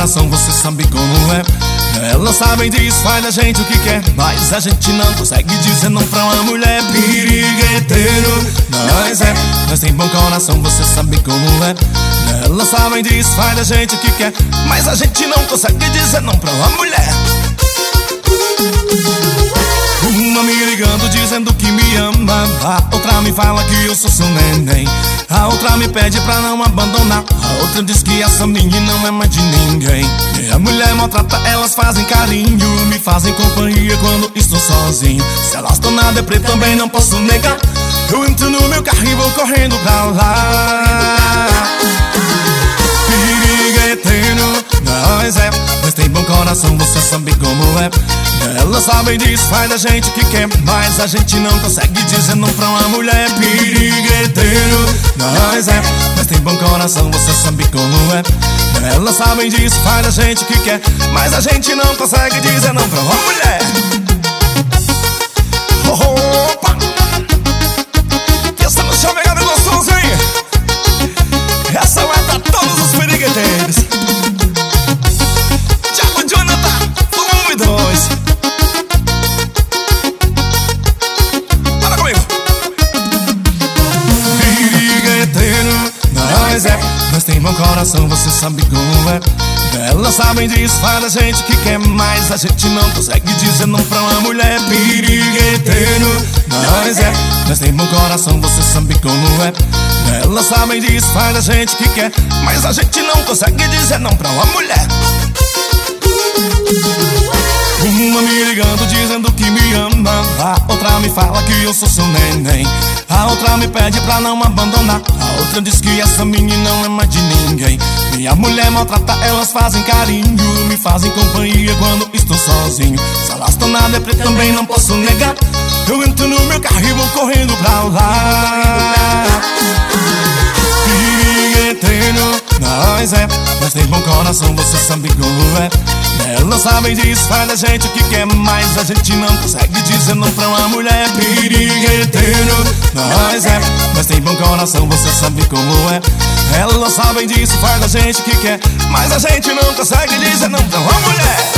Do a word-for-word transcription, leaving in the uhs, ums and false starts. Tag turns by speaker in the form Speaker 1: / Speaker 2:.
Speaker 1: coração, você sabe como é. Elas sabem disso, faz da gente o que quer, mas a gente não consegue dizer não pra uma mulher. Pirigueteiro, nós é, nós tem bom coração, você sabe como é. Elas sabem disso, faz da gente o que quer, mas a gente não consegue dizer não pra uma mulher. Uma me ligando dizendo que me ama, a outra me fala que eu sou seu neném, a outra me pede pra não abandonar, a outra diz que essa menina não é mais de ninguém. E a mulher maltrata, elas fazem carinho, me fazem companhia quando estou sozinho. Se elas estão na deprê também não posso negar, eu entro no meu carro e vou correndo pra lá. Pirigueteiro, nós é, nós tem bom coração, você sabe como é. Elas sabem disso, faz da gente o que quer, mas a gente não consegue dizer não pra uma mulher. Pirigueteiro, nós é, nós tem bom coração, você sabe como é. Elas sabem disso, faz da gente o que quer, mas a gente não consegue dizer não pra uma mulher. Opa! Essa no chão pegada gostoso, hein? Essa vai pra todos os pirigueteiros. Thiago Jonathan, um e dois. Fala comigo. Pirigueteiro, nós é, nós tem bom coração, você sabe como é. Elas sabem disso, faz da gente o que quer, mas a gente não consegue dizer não pra uma mulher. Pirigueteiro, nós é, nós tem bom coração, você sabe como é. Elas sabem disso, faz da gente o que quer, mas a gente não consegue dizer não pra uma mulher. Uma me ligando dizendo que me ama, a outra me fala que eu sou seu neném, a outra me pede pra não abandonar, a outra diz que essa menina não é mais de ninguém. Minha mulher maltrata, elas fazem carinho, me fazem companhia quando estou sozinho. Se elas estão na deprê também não posso negar, eu entro no meu carro e vou correndo pra lá. Pirigueteiro, nós é, nós tem bom coração, você sabe como é. Elas sabem disso, faz da gente o que quer, mas a gente não consegue dizer não pra uma mulher. Pirigueteiro, nós é, nós tem bom coração, você sabe como é. Elas sabem disso, faz da gente o que quer, mas a gente não consegue dizer não pra uma mulher.